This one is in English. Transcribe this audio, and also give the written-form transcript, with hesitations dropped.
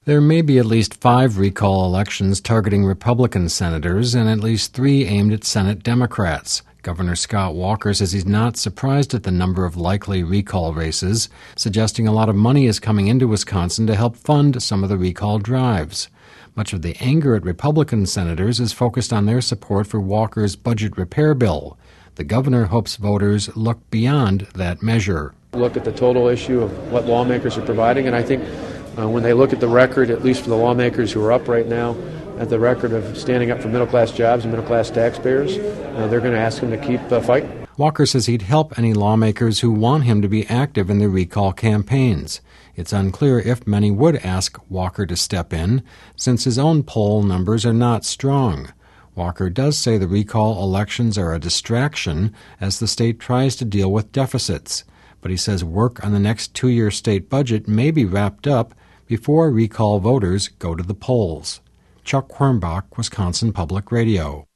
There may be at least 5 recall elections targeting Republican senators and at least 3 aimed at Senate Democrats. Governor Scott Walker says he's not surprised at the number of likely recall races, suggesting a lot of money is coming into Wisconsin to help fund some of the recall drives. Much of the anger at Republican senators is focused on their support for Walker's budget repair bill. The governor hopes voters look beyond that measure. Look at the total issue of what lawmakers are providing, and I think when they look at the record, at least for the lawmakers who are up right now, at the record of standing up for middle-class jobs and middle-class taxpayers, they're going to ask him to keep fighting. Walker says he'd help any lawmakers who want him to be active in the recall campaigns. It's unclear if many would ask Walker to step in, since his own poll numbers are not strong. Walker does say the recall elections are a distraction as the state tries to deal with deficits, but he says work on the next 2-year state budget may be wrapped up before recall voters go to the polls. Chuck Quirmbach, Wisconsin Public Radio.